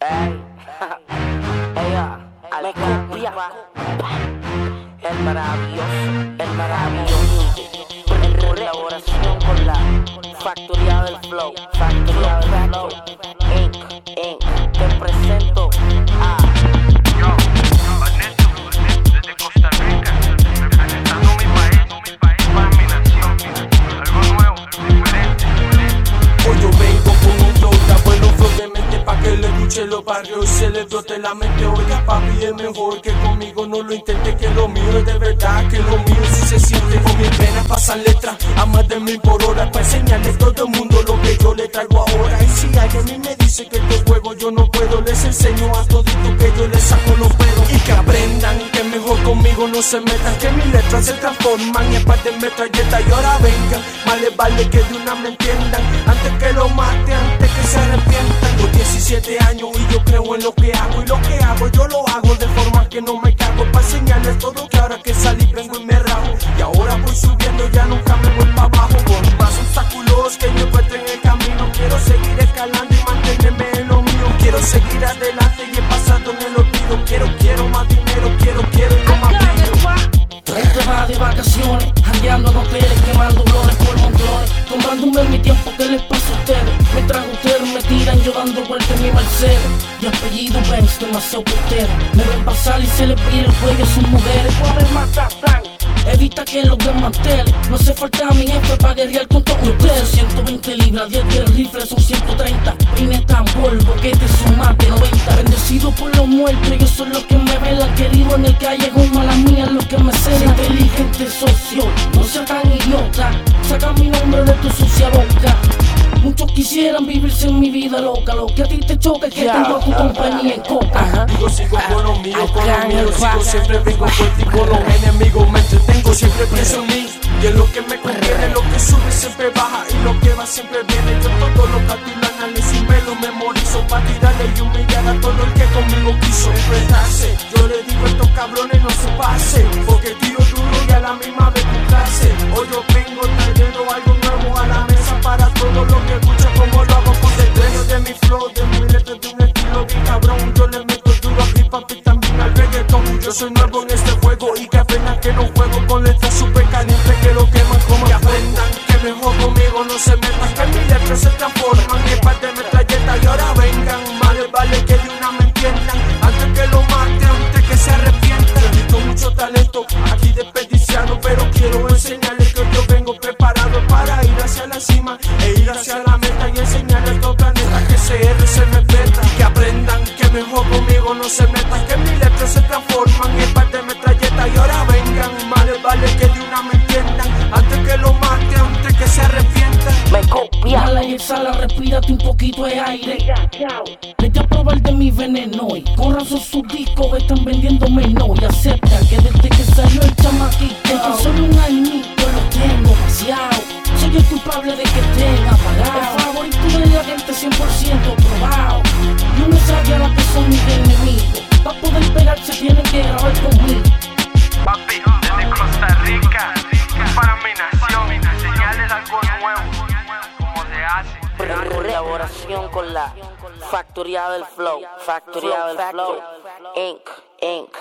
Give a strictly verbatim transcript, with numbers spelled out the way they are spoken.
Ey, ella, me copiaba. El maravilloso, el maravilloso. En colaboración con la Factoría del Flow, Factoría del Flow, Inc, Inc. Te presento a Yo, Ernesto, desde Costa Rica, representando mi país, mi país para mi nación. Algo nuevo, diferente. Hoy yo vengo con un flow, está bueno un flow de mente pa' que le escuche los barrios y se le brote la mente. Oiga papi, es mejor que conmigo no lo intente, que lo mío es de verdad, que lo mío sí se siente. Con mis penas pasan letras a más de mil por hora, pa' enseñarle a todo el mundo lo que yo le traigo ahora. Y si alguien me dice que estos juegos yo no puedo, les enseño a todito que yo les saco los pedos. Y que aprendan que mejor conmigo no se metan, que mis letras se transforman y aparte metralleta. Y ahora vengan, más les vale que de una me entiendan, antes que lo mate, antes que se arrepientan. Tengo diecisiete años y yo creo en lo que hago, y lo que hago yo lo hago de forma que no me cago, pa' enseñarles todo que ahora que salí vengo y me rajo. Y ahora voy subiendo, ya nunca me voy pa' abajo, con más obstáculos que yo encuentro en el camino. Quiero seguir escalando y mantenerme en lo mío, quiero seguir adelante y he pasado en el olvido. Quiero, quiero más dinero, quiero, quiero y no más brillo. Treinta va de vacaciones, jangueando en hoteles, quemando flores por montones, tomándome mi tiempo, ¿qué les pasa a ustedes? Mientras ustedes me tiran, yo dando vueltas en mi Mercedes. Mi apellido Benz, demasiado putero. Me ven pasar y se les brilla el cuello a sus mujeres. ¿Cuáles matan? Evita que los desmantele. No hace falta a mi jefe para guerrear con todos ustedes. ciento veinte libras, diez de rifles son ciento treinta. Pines tan polvo que te son más de noventa. Bendecido por los muertos, ellos son los que me velan. Querido en el callejón, mala mía, los que me cenan. Inteligente socio, no seas tan idiota. Saca mi nombre de tu sucia boca. Muchos quisieran vivirse en mi vida loca. Lo que a ti te choca es que yeah. tengo a tu compañía en coca. Digo, sigo con lo mío, con lo mío. Sigo siempre vengo fuerte y con los enemigos me entretengo. Siempre pienso en mí y en lo que me conviene. Lo que sube siempre baja y lo que va siempre viene. Yo todo lo calculo, analizo y me lo memorizo, pa' tirarle y humillar a todo el que conmigo quiso enfrentarse. Yo le digo a estos cabrones no se pase, porque tiro duro y a la misma vez clase. Hoy yo vengo trayendo algo nuevo a la mesa para todo lo que escucho, como lo hago con el dueño de mi flow, de mi letra, de un estilo bien cabrón. Yo le meto duro a hip hop y también al reggaetón. Yo soy nuevo en este juego y que aprendan que no juego con letras super calientes que lo queman como. Que aprendan que mejor conmigo no se metan, que mis letras se transforman en parte de metralleta. Y ahora vengan, más les vale que de una me entiendan, antes que lo mate, antes que se arrepientan. Yo tengo mucho talento aquí desperdiciado, pero quiero enseñarles que yo vengo preparado para ir hacia la cima e ir hacia la meta y enseñarles a todo planeta que C R se respeta. Que aprendan que mejor conmigo no se metan, que mis letras se transforman en parte de metralleta. Y ahora vengan, más les vale que de una me entiendan, antes que lo mate, antes que se arrepientan. me copia. Inhala y exhala, respírate un poquito de aire. Vete a probar de mi veneno y con razón sus discos están vendiendo menos. Y acepta que desde que salió el chamaquito, tan solo un añito lo tengo vaciado. Soy el culpable de que estén apagados. El favorito de la gente cien por ciento probado. Y uno sabe a la que son mis enemigos. Pa' poder pegarse tienen que grabar conmigo. Papi, desde Costa Rica, para mi nación, enseñarles algo nuevo, como se hace. En colaboración con la Factoría del Flow, Factoría del Flow, Inc, Inc.